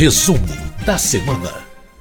Resumo da semana.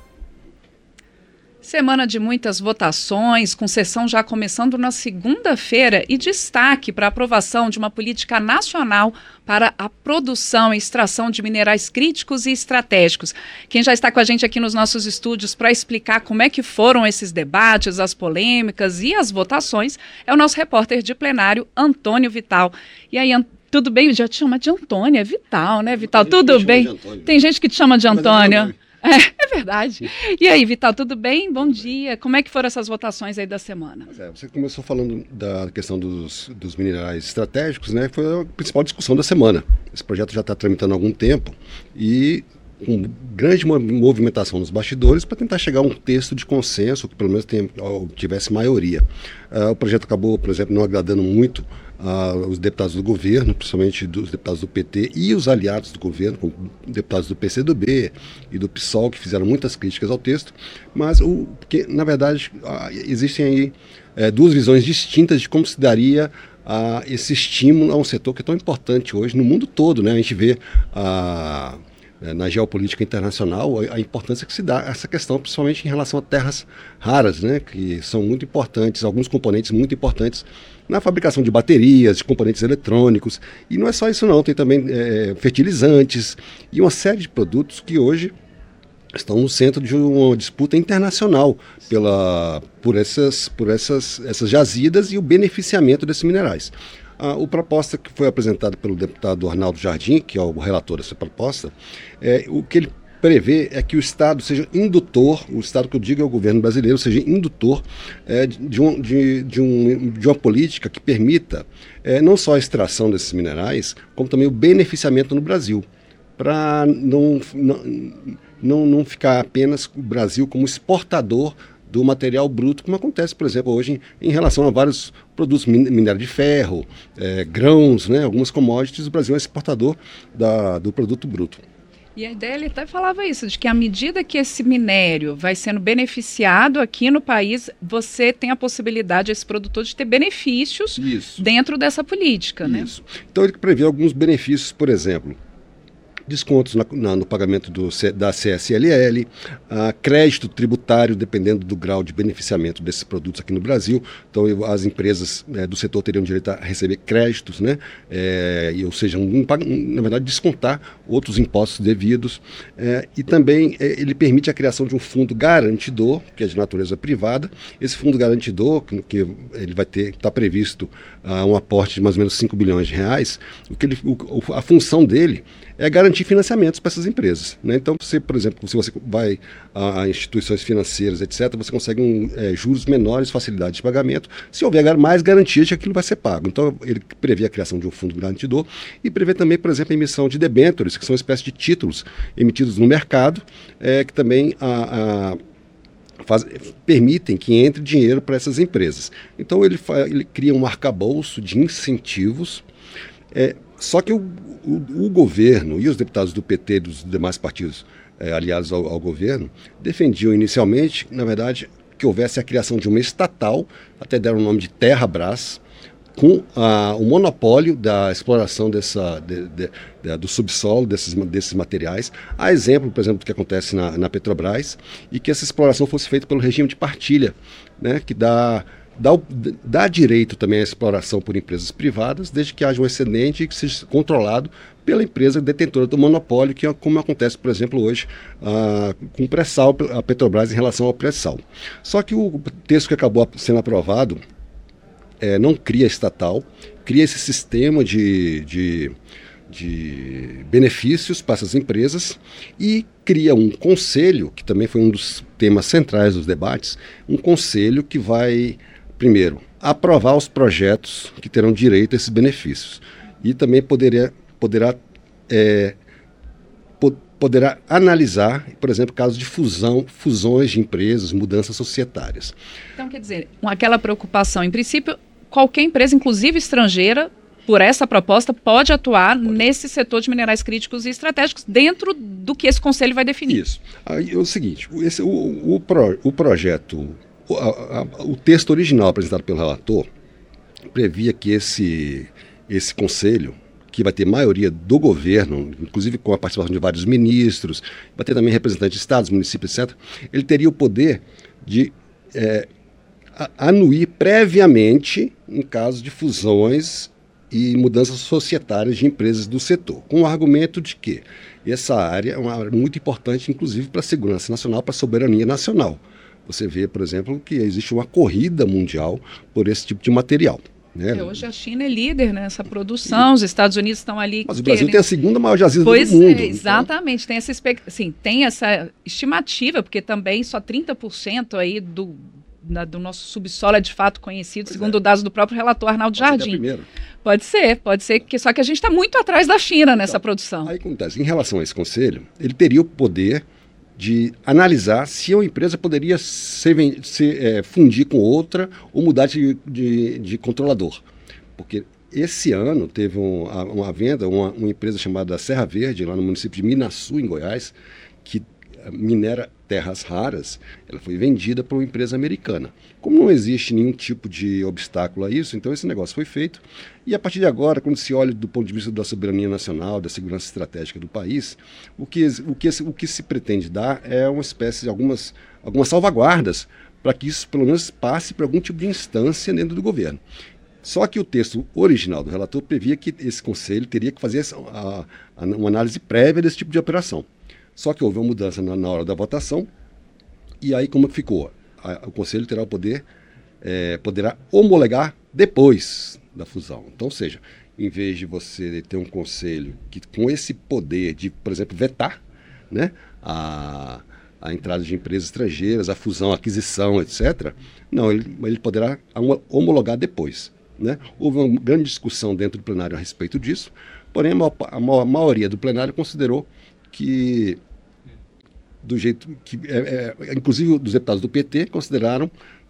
Semana de muitas votações, com sessão já começando na segunda-feira e destaque para a aprovação de uma política nacional para a produção e extração de minerais críticos e estratégicos. Quem já está com a gente aqui nos nossos estúdios para explicar como é que foram esses debates, as polêmicas e as votações é o nosso repórter de plenário, Antônio Vital. E aí, tudo bem? Já te chama de Antônio, é Vital, né, Vital? Tudo bem? Tem gente que te chama de Antônio. É verdade. E aí, Vital, tudo bem? Bom dia. Como é que foram essas votações aí da semana? Você começou falando da questão dos minerais estratégicos, né? Foi a principal discussão da semana. Esse projeto já está tramitando há algum tempo e com grande movimentação nos bastidores para tentar chegar a um texto de consenso que pelo menos tivesse maioria. O projeto acabou, por exemplo, não agradando muito os deputados do governo, principalmente dos deputados do PT e os aliados do governo, como deputados do PCdoB e do PSOL, que fizeram muitas críticas ao texto, mas porque, na verdade, existem aí duas visões distintas de como se daria esse estímulo a um setor que é tão importante hoje no mundo todo, né? A gente vê na geopolítica internacional a importância que se dá a essa questão, principalmente em relação a terras raras, né? Que são muito importantes, alguns componentes muito importantes na fabricação de baterias, de componentes eletrônicos. E não é só isso não, tem também fertilizantes e uma série de produtos que hoje estão no centro de uma disputa internacional por essas jazidas e o beneficiamento desses minerais. A proposta que foi apresentada pelo deputado Arnaldo Jardim, que é o relator dessa proposta, o que ele prevê é que o Estado seja indutor, o Estado que eu digo é o governo brasileiro, seja indutor de uma política que permita não só a extração desses minerais, como também o beneficiamento no Brasil, para não ficar apenas o Brasil como exportador do material bruto, como acontece, por exemplo, hoje em relação a vários produtos, minério de ferro, grãos, né, algumas commodities, o Brasil é exportador do produto bruto. E a ideia, ele até falava isso, de que à medida que esse minério vai sendo beneficiado aqui no país, você tem a possibilidade, esse produtor, de ter benefícios dentro dessa política, né? Isso. Então ele prevê alguns benefícios, por exemplo, descontos no pagamento da CSLL, crédito tributário dependendo do grau de beneficiamento desses produtos aqui no Brasil. Então as empresas do setor teriam direito a receber créditos, né? Ou seja, na verdade descontar outros impostos devidos. E também ele permite a criação de um fundo garantidor, que é de natureza privada. Esse fundo garantidor, que ele vai está previsto um aporte de mais ou menos 5 bilhões de reais, a função dele é garantir financiamentos para essas empresas, né? Então, por exemplo, se você vai a instituições financeiras, etc., você consegue juros menores, facilidade de pagamento, se houver mais garantia de que aquilo vai ser pago. Então, ele prevê a criação de um fundo garantidor e prevê também, por exemplo, a emissão de debêntures, que são uma espécie de títulos emitidos no mercado, que também permitem que entre dinheiro para essas empresas. Então, ele cria um arcabouço de incentivos. Só que o governo e os deputados do PT e dos demais partidos aliados ao governo defendiam inicialmente, na verdade, que houvesse a criação de uma estatal, até deram o nome de Terrabras, com o monopólio da exploração do subsolo desses materiais, a exemplo, por exemplo, do que acontece na Petrobras, e que essa exploração fosse feita pelo regime de partilha, né, que dá direito também à exploração por empresas privadas, desde que haja um excedente e que seja controlado pela empresa detentora do monopólio, que é como acontece, por exemplo, hoje com o pré-sal, a Petrobras em relação ao pré-sal. Só que o texto que acabou sendo aprovado não cria estatal, cria esse sistema de benefícios para essas empresas e cria um conselho, que também foi um dos temas centrais dos debates, um conselho que vai, primeiro, aprovar os projetos que terão direito a esses benefícios e também poderá analisar, por exemplo, casos de fusões de empresas, mudanças societárias. Então, quer dizer, aquela preocupação, em princípio, qualquer empresa, inclusive estrangeira, por essa proposta, pode atuar nesse setor de minerais críticos e estratégicos dentro do que esse conselho vai definir. Isso. Aí é o seguinte, o projeto, o texto original apresentado pelo relator previa que esse conselho, que vai ter maioria do governo, inclusive com a participação de vários ministros, vai ter também representantes de estados, municípios, etc., ele teria o poder de anuir previamente em caso de fusões e mudanças societárias de empresas do setor, com o argumento de que essa área é uma área muito importante, inclusive para a segurança nacional, para a soberania nacional. Você vê, por exemplo, que existe uma corrida mundial por esse tipo de material. Né? Hoje a China é líder nessa produção, os Estados Unidos estão ali... Mas o Brasil tem a segunda maior jazida do mundo. Pois é, exatamente, então... tem essa estimativa, porque também só 30% aí do nosso subsolo é de fato conhecido, segundo dados do próprio relator Arnaldo Jardim. Pode ser, só que a gente está muito atrás da China nessa produção. Aí acontece, em relação a esse conselho, ele teria o poder de analisar se uma empresa poderia fundir com outra ou mudar de controlador. Porque esse ano teve uma venda, uma empresa chamada Serra Verde, lá no município de Minaçu, em Goiás, que minera terras raras, ela foi vendida para uma empresa americana. Como não existe nenhum tipo de obstáculo a isso, então esse negócio foi feito. E a partir de agora, quando se olha do ponto de vista da soberania nacional, da segurança estratégica do país, o que se pretende dar é uma espécie de algumas salvaguardas para que isso pelo menos passe por algum tipo de instância dentro do governo. Só que o texto original do relator previa que esse conselho teria que fazer uma análise prévia desse tipo de operação. Só que houve uma mudança na hora da votação, e aí como ficou? O Conselho terá o poderá homologar depois da fusão. Então, ou seja, em vez de você ter um Conselho que com esse poder de, por exemplo, vetar, né, a entrada de empresas estrangeiras, a fusão, a aquisição, etc., não, ele poderá homologar depois. Né? Houve uma grande discussão dentro do plenário a respeito disso, porém a maioria do plenário considerou que, do jeito que, inclusive os deputados do PT consideraram,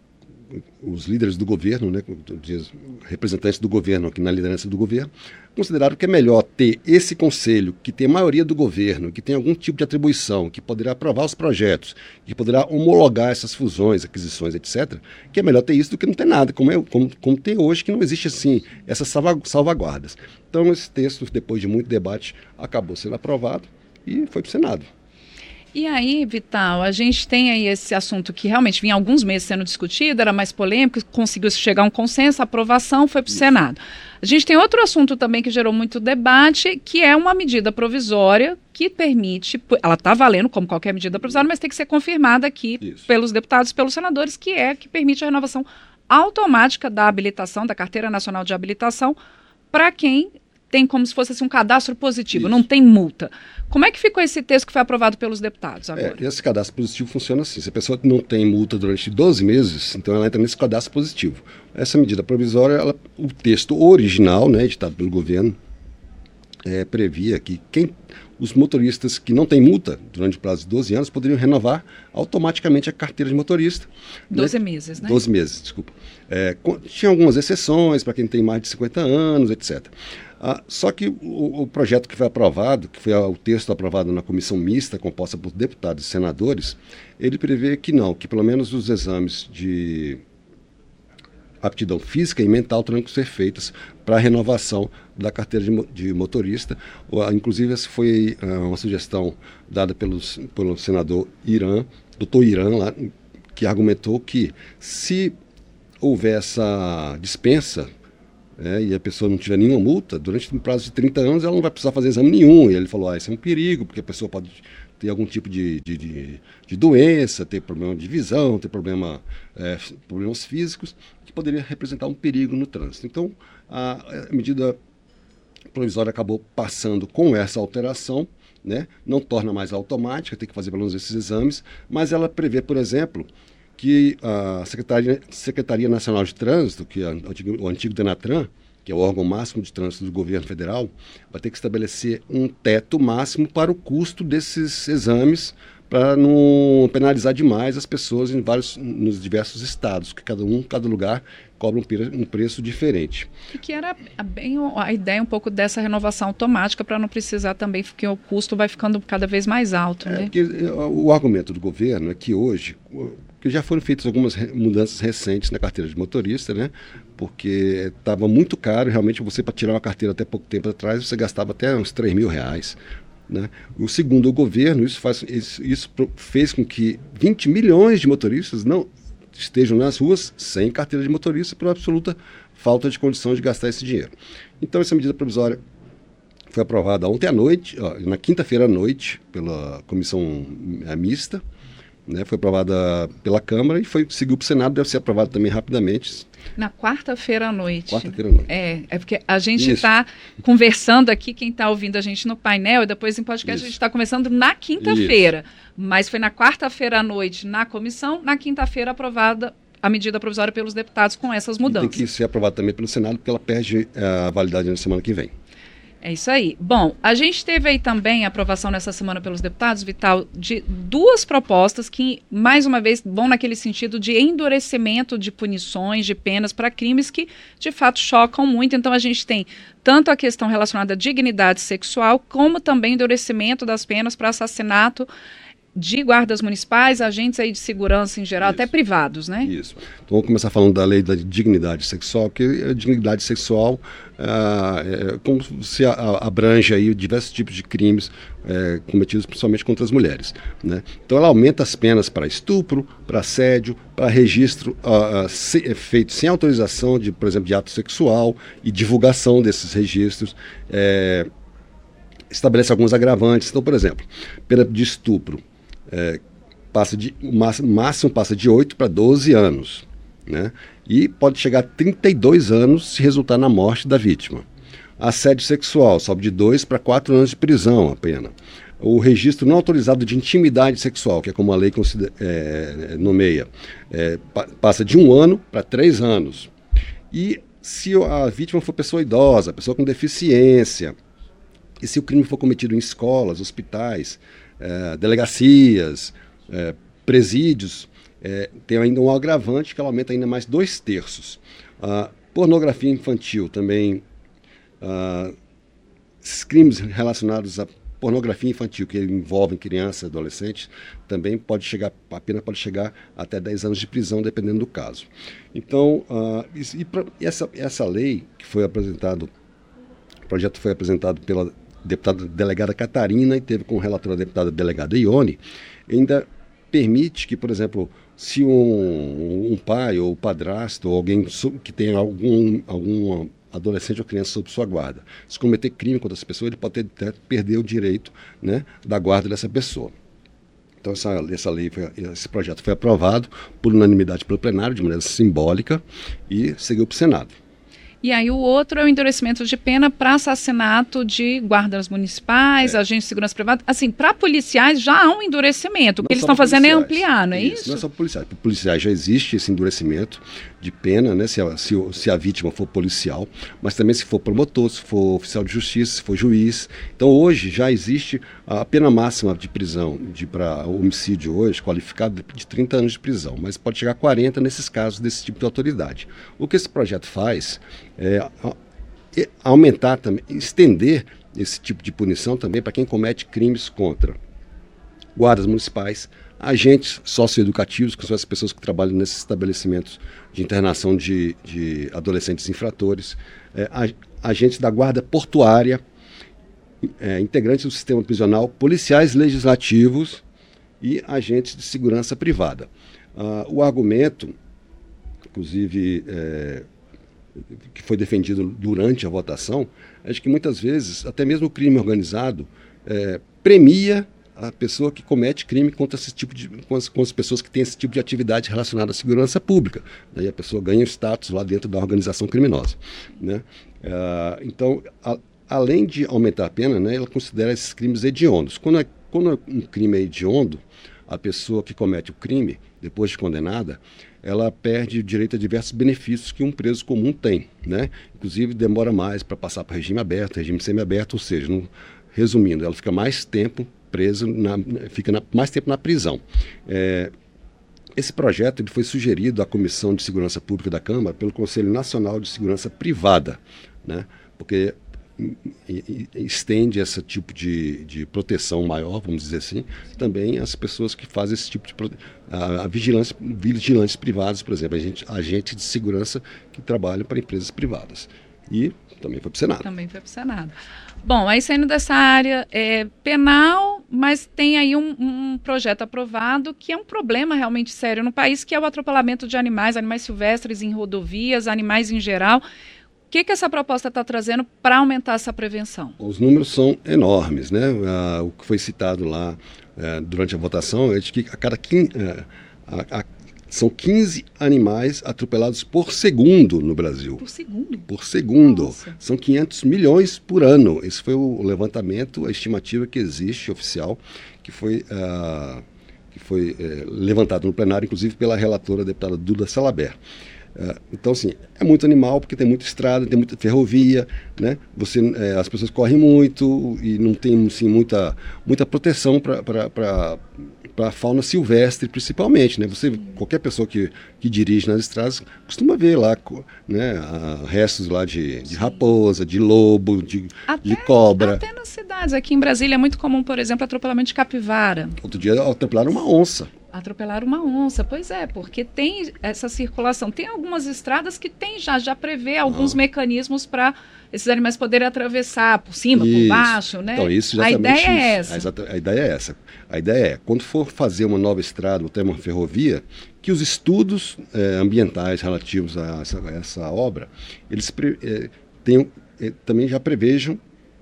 os líderes do governo, né, representantes do governo aqui na liderança do governo, consideraram que é melhor ter esse conselho, que tem a maioria do governo, que tem algum tipo de atribuição, que poderá aprovar os projetos, que poderá homologar essas fusões, aquisições, etc., que é melhor ter isso do que não ter nada, como tem hoje, que não existe assim, essas salvaguardas. Então esse texto, depois de muito debate, acabou sendo aprovado e foi para o Senado. E aí, Vital, a gente tem aí esse assunto que realmente vinha há alguns meses sendo discutido, era mais polêmico, conseguiu chegar a um consenso, a aprovação foi para o Senado. A gente tem outro assunto também que gerou muito debate, que é uma medida provisória que permite, ela está valendo como qualquer medida provisória, mas tem que ser confirmada aqui pelos deputados e pelos senadores, que permite a renovação automática da habilitação, da Carteira Nacional de Habilitação, para quem tem como se fosse assim, um cadastro positivo, não tem multa. Como é que ficou esse texto que foi aprovado pelos deputados agora? Esse cadastro positivo funciona assim. Se a pessoa não tem multa durante 12 meses, então ela entra nesse cadastro positivo. Essa medida provisória, o texto original, né, editado pelo governo, previa que os motoristas que não têm multa durante o prazo de 12 anos poderiam renovar automaticamente a carteira de motorista. 12 meses, né? 12 meses, desculpa. Tinha algumas exceções para quem tem mais de 50 anos, etc. Só que o projeto que foi aprovado, que foi o texto aprovado na comissão mista, composta por deputados e senadores, ele prevê que pelo menos os exames de aptidão física e mental terão que ser feitos para a renovação da carteira de motorista. Inclusive, essa foi uma sugestão dada pelo senador doutor Irã, lá, que argumentou que se houver essa dispensa, e a pessoa não tiver nenhuma multa, durante um prazo de 30 anos ela não vai precisar fazer exame nenhum. E ele falou, isso é um perigo, porque a pessoa pode ter algum tipo de doença, ter problema de visão, ter problemas físicos, que poderia representar um perigo no trânsito. Então, a medida provisória acabou passando com essa alteração, né? Não torna mais automática, tem que fazer pelo menos esses exames, mas ela prevê, por exemplo, que a Secretaria Nacional de Trânsito, que é o antigo Denatran, que é o órgão máximo de trânsito do governo federal, vai ter que estabelecer um teto máximo para o custo desses exames, para não penalizar demais as pessoas nos diversos estados, que cada lugar cobra um preço diferente. E que era bem a ideia um pouco dessa renovação automática, para não precisar também, porque o custo vai ficando cada vez mais alto. Né? Porque o argumento do governo é que hoje, porque já foram feitas algumas mudanças recentes na carteira de motorista, né? Porque estava muito caro, realmente você para tirar uma carteira até pouco tempo atrás, você gastava até uns R$3.000. Né? O segundo o governo, isso fez com que 20 milhões de motoristas não estejam nas ruas sem carteira de motorista por absoluta falta de condição de gastar esse dinheiro. Então essa medida provisória foi aprovada ontem à noite, na quinta-feira à noite, pela comissão mista, né? Foi aprovada pela Câmara e seguiu para o Senado, deve ser aprovada também rapidamente. Na quarta-feira à noite. Quarta-feira à noite. É porque a gente está conversando aqui, quem está ouvindo a gente no painel, e depois em podcast a gente está começando na quinta-feira. Mas foi na quarta-feira à noite na comissão, na quinta-feira aprovada a medida provisória pelos deputados com essas mudanças. E tem que ser aprovada também pelo Senado, porque ela perde a validade na semana que vem. É isso aí. Bom, a gente teve aí também a aprovação nessa semana pelos deputados, Vital, de 2 propostas que, mais uma vez, vão naquele sentido de endurecimento de punições, de penas para crimes que, de fato, chocam muito. Então, a gente tem tanto a questão relacionada à dignidade sexual, como também endurecimento das penas para assassinato de guardas municipais, agentes aí de segurança em geral, até privados, né? Isso. Então vamos começar falando da lei da dignidade sexual, que a dignidade sexual como se abrange aí diversos tipos de crimes cometidos principalmente contra as mulheres, né? Então ela aumenta as penas para estupro, para assédio, para registro feito sem autorização, por exemplo, de ato sexual e divulgação desses registros, estabelece alguns agravantes. Então, por exemplo, pena de estupro, o máximo passa de 8 para 12 anos, né? E pode chegar a 32 anos se resultar na morte da vítima. Assédio sexual sobe de 2 para 4 anos de prisão a pena. O registro não autorizado de intimidade sexual, que é como a lei nomeia, passa de 1 ano para 3 anos. E se a vítima for pessoa idosa, pessoa com deficiência, e se o crime for cometido em escolas, hospitais, delegacias, presídios, tem ainda um agravante que ela aumenta ainda mais 2/3. Pornografia infantil também, esses crimes relacionados à pornografia infantil que envolvem crianças e adolescentes, também a pena pode chegar até 10 anos de prisão, dependendo do caso. Então, essa lei que foi apresentado, o projeto foi apresentado pela deputada delegada Catarina e teve como relatora a deputada delegada Ione, ainda permite que, por exemplo, se um pai ou padrasto ou alguém que tenha algum adolescente ou criança sob sua guarda, se cometer crime contra essa pessoa, ele pode até perder o direito, né, da guarda dessa pessoa. Então esse projeto foi aprovado por unanimidade pelo plenário, de maneira simbólica, e seguiu para o Senado. E aí o outro é o endurecimento de pena para assassinato de guardas municipais, agentes de segurança privada. Assim, para policiais já há um endurecimento. O que eles estão fazendo é ampliar, não é isso? Não é só policiais. Para policiais já existe esse endurecimento de pena, né, se a vítima for policial, mas também se for promotor, se for oficial de justiça, se for juiz. Então hoje já existe a pena máxima de prisão para homicídio hoje, qualificado de 30 anos de prisão, mas pode chegar a 40 nesses casos desse tipo de autoridade. O que esse projeto faz aumentar também, estender esse tipo de punição também para quem comete crimes contra guardas municipais, agentes socioeducativos, que são as pessoas que trabalham nesses estabelecimentos de internação de adolescentes infratores, agentes da guarda portuária, integrantes do sistema prisional, policiais legislativos e agentes de segurança privada. O argumento, inclusive, que foi defendido durante a votação, é de que muitas vezes, até mesmo o crime organizado premia a pessoa que comete crime contra esse tipo com as pessoas que têm esse tipo de atividade relacionada à segurança pública. Daí a pessoa ganha status lá dentro da organização criminosa, né? Então, além de aumentar a pena, né, ela considera esses crimes hediondos. Quando um crime é hediondo, a pessoa que comete o crime, depois de condenada, ela perde o direito a diversos benefícios que um preso comum tem, né? Inclusive demora mais para passar para regime aberto, regime semiaberto, ou seja, resumindo, ela fica mais tempo presa, mais tempo na prisão. Esse projeto ele foi sugerido à Comissão de Segurança Pública da Câmara pelo Conselho Nacional de Segurança Privada, né? Porque estende esse tipo de proteção maior, vamos dizer assim, também às pessoas que fazem esse tipo de vigilantes privados, por exemplo, agentes de segurança que trabalham para empresas privadas. E também foi para o Senado. Também foi para o Senado. Bom, aí saindo dessa área penal, mas tem aí um projeto aprovado que é um problema realmente sério no país, que é o atropelamento de animais silvestres em rodovias, animais em geral. O que essa proposta está trazendo para aumentar essa prevenção? Os números são enormes, né? O que foi citado lá durante a votação é de que a cada são 15 animais atropelados por segundo no Brasil. Por segundo? Por segundo. Nossa. São 500 milhões por ano. Esse foi o levantamento, a estimativa que existe, oficial, que foi levantado no plenário, inclusive pela relatora, a deputada Duda Salabert. Então, assim, é muito animal, porque tem muita estrada, tem muita ferrovia, né? As pessoas correm muito e não tem, assim, muita proteção para a fauna silvestre, principalmente, né? Qualquer pessoa que dirige nas estradas costuma ver lá, né, restos lá de raposa, de lobo, de cobra. Até nas cidades. Aqui em Brasília é muito comum, por exemplo, atropelamento de capivara. Outro dia atropelaram uma onça. Atropelaram uma onça, pois é, porque tem essa circulação. Tem algumas estradas que tem já prevê alguns mecanismos para esses animais poderem atravessar por cima, por baixo, né? Então, a ideia é essa. A ideia é essa. A ideia é, quando for fazer uma nova estrada ou até uma ferrovia, que os estudos ambientais relativos a essa obra, eles também já prevejam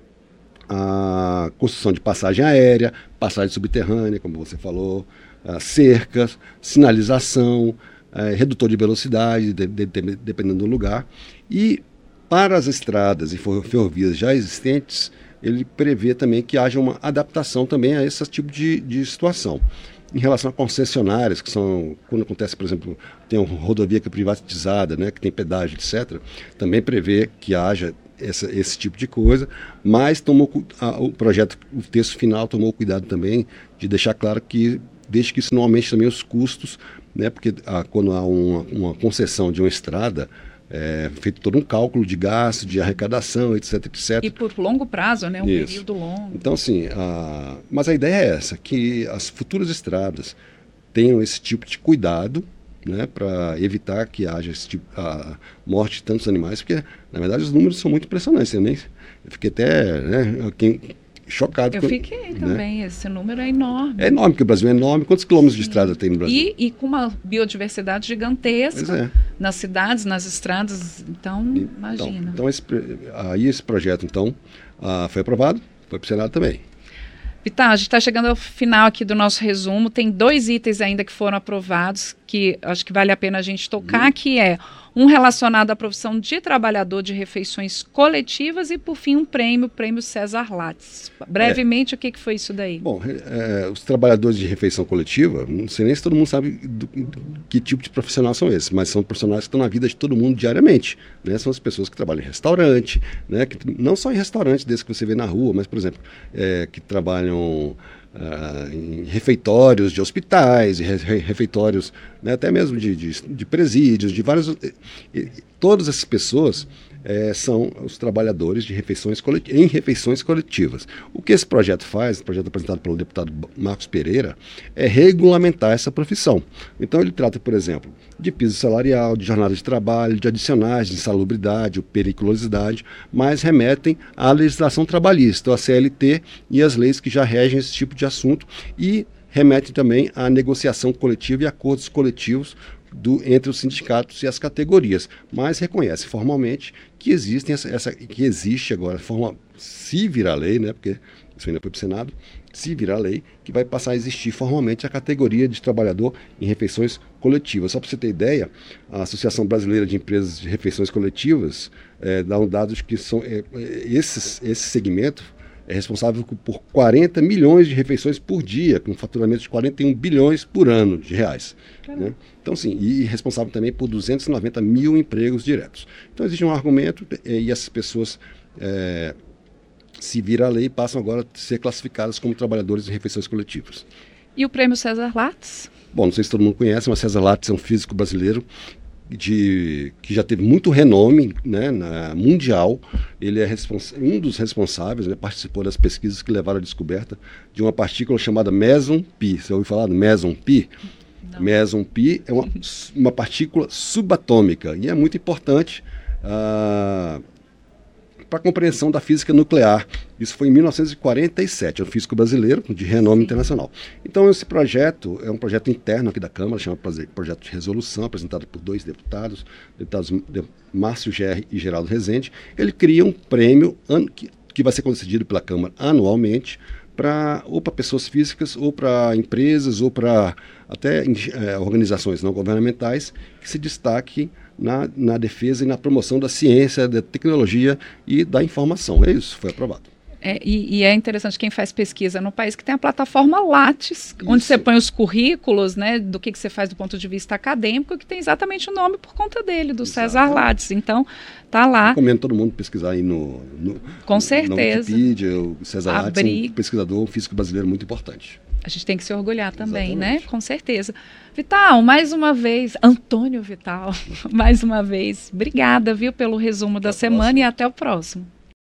a construção de passagem aérea, passagem subterrânea, como você falou, cercas, sinalização, redutor de velocidade, dependendo do lugar. E para as estradas e ferrovias já existentes, ele prevê também que haja uma adaptação também a esse tipo de situação. Em relação a concessionárias, que são, quando acontece, por exemplo, tem uma rodovia que é privatizada, né, que tem pedágio, etc., também prevê que haja esse tipo de coisa, mas o projeto, o texto final tomou cuidado também de deixar claro que desde que isso não aumente também os custos, né? Porque quando há uma concessão de uma estrada, é feito todo um cálculo de gasto, de arrecadação, etc, etc. E por longo prazo, né? Um período longo. Então, assim, mas a ideia é essa, que as futuras estradas tenham esse tipo de cuidado, né, para evitar que haja a morte de tantos animais, porque, na verdade, os números são muito impressionantes. Eu fiquei até, né, chocado. Eu fiquei também, esse número é enorme. É enorme, porque o Brasil é enorme. Quantos quilômetros de estrada tem no Brasil? E com uma biodiversidade gigantesca nas cidades, nas estradas, então, imagina. Então esse projeto, então, foi aprovado, foi para o Senado também. Vital, a gente está chegando ao final aqui do nosso resumo. Tem 2 itens ainda que foram aprovados, que acho que vale a pena a gente tocar, que é um relacionado à profissão de trabalhador de refeições coletivas e, por fim, o prêmio César Lattes. Brevemente, o que foi isso daí? Bom, os trabalhadores de refeição coletiva, não sei nem se todo mundo sabe que tipo de profissional são esses, mas são profissionais que estão na vida de todo mundo diariamente, né? São as pessoas que trabalham em restaurante, né? Não só em restaurantes desses que você vê na rua, mas, por exemplo, que trabalham em refeitórios de hospitais, refeitórios, né, até mesmo de presídios, de vários. Todas essas pessoas são os trabalhadores de refeições coletivas. O que esse projeto faz, o projeto apresentado pelo deputado Marcos Pereira, é regulamentar essa profissão. Então ele trata, por exemplo, de piso salarial, de jornada de trabalho, de adicionais, de insalubridade ou periculosidade, mas remetem à legislação trabalhista, à CLT e às leis que já regem esse tipo de assunto, e remetem também à negociação coletiva e acordos coletivos entre os sindicatos e as categorias, mas reconhece formalmente que existe agora, se virar lei, né, porque isso ainda foi para o Senado, se virar lei, que vai passar a existir formalmente a categoria de trabalhador em refeições coletivas. Só para você ter ideia, a Associação Brasileira de Empresas de Refeições Coletivas dá um dado de que esse segmento é responsável por 40 milhões de refeições por dia, com um faturamento de 41 bilhões por ano de reais. Né? Então, sim, e responsável também por 290 mil empregos diretos. Então, existe um argumento e essas pessoas, se virar a lei, passam agora a ser classificadas como trabalhadores de refeições coletivas. E o prêmio César Lattes? Bom, não sei se todo mundo conhece, mas César Lattes é um físico brasileiro que já teve muito renome, né, mundial. Ele é um dos responsáveis, né, participou das pesquisas que levaram à descoberta de uma partícula chamada Meson Pi. Você ouviu falar do Meson Pi? Não. Meson Pi é uma partícula subatômica e é muito importante para a compreensão da física nuclear. Isso foi em 1947, é um físico brasileiro de renome internacional. Então esse projeto é um projeto interno aqui da Câmara, chama Projeto de Resolução, apresentado por 2 deputados Márcio Gerri e Geraldo Rezende. Ele cria um prêmio que vai ser concedido pela Câmara anualmente, ou para pessoas físicas, ou para empresas, ou para até organizações não governamentais que se destaquem na defesa e na promoção da ciência, da tecnologia e da informação. É isso, foi aprovado. E é interessante quem faz pesquisa no país que tem a plataforma Lattes, onde você põe os currículos, né, do que você faz do ponto de vista acadêmico, que tem exatamente o nome por conta dele, do César Lattes. Então, tá lá. Recomendo todo mundo pesquisar aí Com certeza. Na Wikipedia. O César Lattes é um pesquisador, um físico brasileiro muito importante. A gente tem que se orgulhar também, né? Com certeza. Vital, mais uma vez, Antônio Vital, mais uma vez, obrigada, viu, pelo resumo da semana e até o próximo.